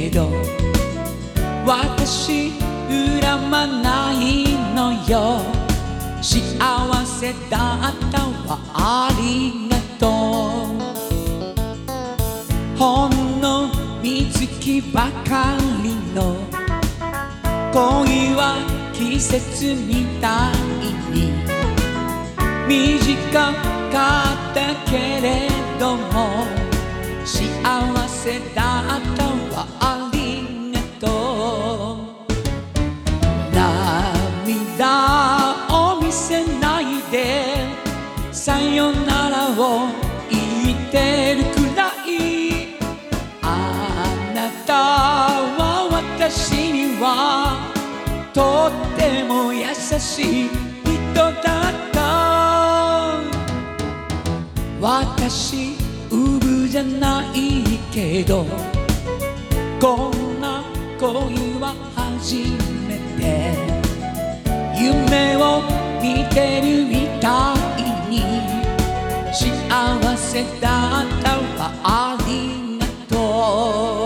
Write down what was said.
けど私恨まないのよ。幸せだったわありがとう。ほんの三月ばかりの恋は季節みたいに短かったけれども幸せだったわありがとう。涙を見せないでさよならを言ってるくらいあなたは私にはとっても優しい人だった。私うぶじゃないけどこんな恋は初めて。夢を見てるみたいに幸せだったわありがとう。